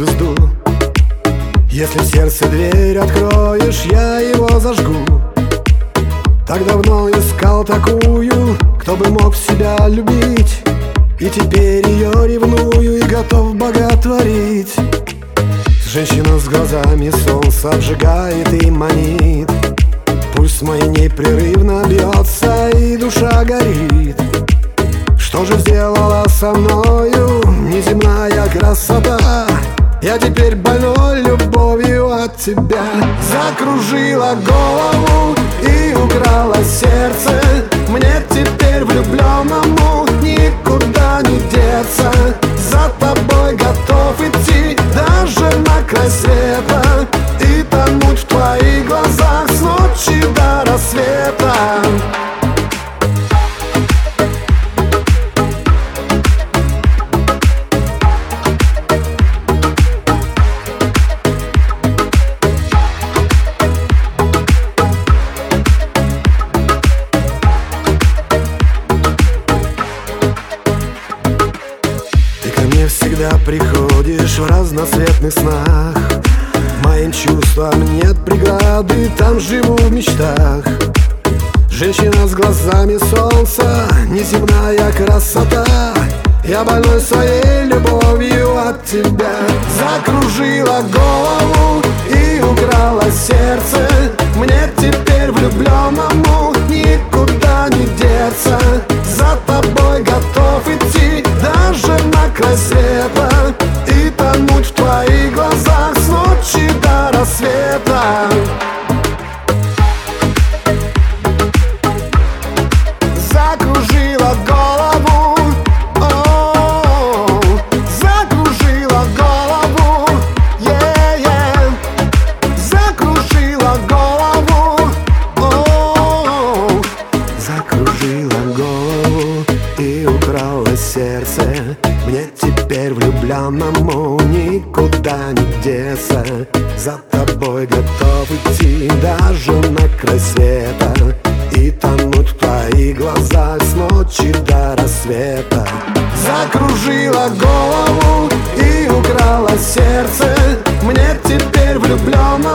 звезду. Если в сердце дверь откроешь, я его зажгу. Так давно искал такую, кто бы мог себя любить, и теперь ее ревную и готов боготворить. Женщина с глазами солнца обжигает и манит. Пульс мой непрерывно бьется и душа горит. Что же сделала со мною неземная красота? Я теперь больной любовью от тебя. Закружила голову и украла сердце. Мне теперь влюбленному никуда не деться. За тобой готов идти даже на край света и тонуть в твоих глазах с ночи до рассвета. Мне всегда приходишь в разноцветных снах. Моим чувствам нет преграды, там живу в мечтах. Женщина с глазами солнца, неземная красота. Я больной своей любовью от тебя. Закружила голову и украла сердце. Мне теперь влюбленному никуда не деться. За тобой готов идти даже на край света и тонуть в твоих глазах с ночи до рассвета. Закружила голову, закружила голову, закружила голову, закружила голову и украла сердце. Мне теперь влюбленному никуда не деться. За тобой готов идти даже на край света и тонуть в твоих глазах с ночи до рассвета. Закружила голову и украла сердце. Мне теперь влюбленно